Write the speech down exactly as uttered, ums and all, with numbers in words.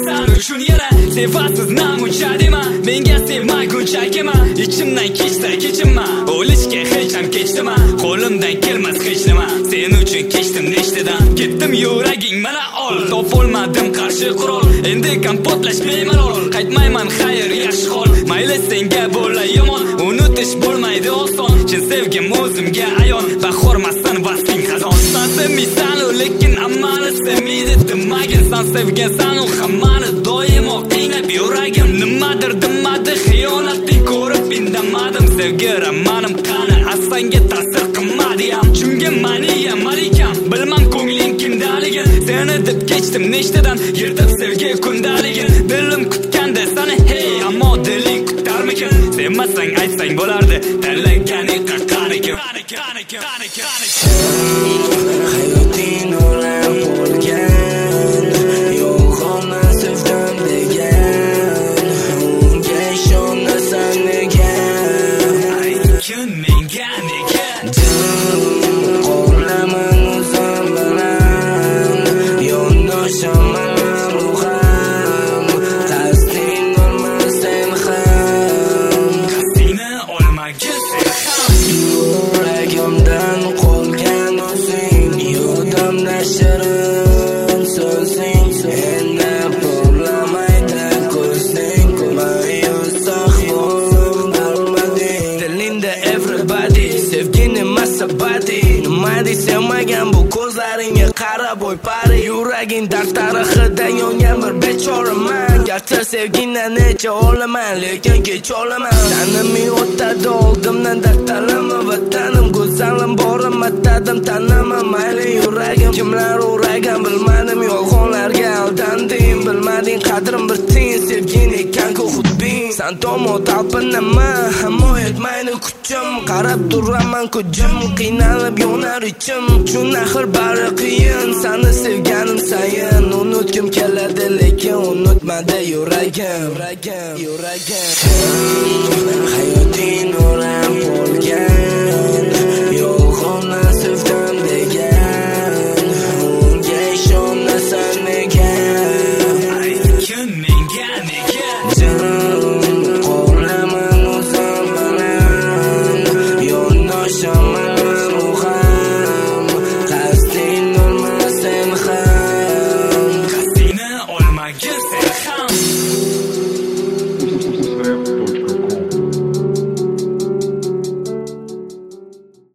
sen uchun yana sevasiz namunchadima menga sevmaguncha kema ichimdan kechsa kechinma o'lishga hech ham kechdima qo'limdan kelmas hech nima sen uchun kechdim nechtadan ketdim yuraging mana ol topolmadim qarshi qurol endi kompotlash bemalol qaytmayman xayr yaxshi hol mayli senga bo'lay yomon unutish bo'lmaydi oson chin sevgim o'zimga ayon bahormasdan vasling xazon san sevmaysan lekin ammani sevmaydi demagin san sevgansan u hammani doimo qiynab yuragim nimadir demadi xiyonatni ko'rib indamadim sevgi romanim qani asanga ta'sir qilmadi ham chunki maniya malikam bilmam ko'ngling kimdaligin seni deb kechdim nechtadan yirtib sevgi kundaligin dilim kutganda sani hey ammo diling kutarmikin sevmasang aytsang bo'lardi tanlaganing qanikim hayoting o'rab bo'lgan yo'qona sevdim degan unga ishonasan nega aytgin menga nega qo'llaman o'zim bilan yondashaman ruhim qasding olmas sen ham qasdingni olmagin sen ham yuragimdan qolgan o'zing yodimda shirin so'zing endi bo'lmaydi ko'zing ma'yus ahvolim bo'lmading dilingda everybody sevgin emas sabati nima sevmagan bu ko'zlaringga qarab o'y pari yuraging dard tarixida yongan bir bechoraman garchi sevgingdan necha olaman lekin kech olaman taniming o'tadi oldimdan dard talama vatanim go'zalim borim atadim tanama mayli yuragim kimlar uragan bilmadim yolg'onlarga aldandim bilmading qadrim bir tiyin sevgin ekan-ku xudbin san tomo talpinaman ammo yetmaydi kuchim qarab turaman ko'zim qiynalib yonar ichim chun axir bari qiyin sani sevganim sayin unutgim keladi lekin unutmadi yuragim yuragim hayoting o'rab bo'lgan yo'qona sevdim degan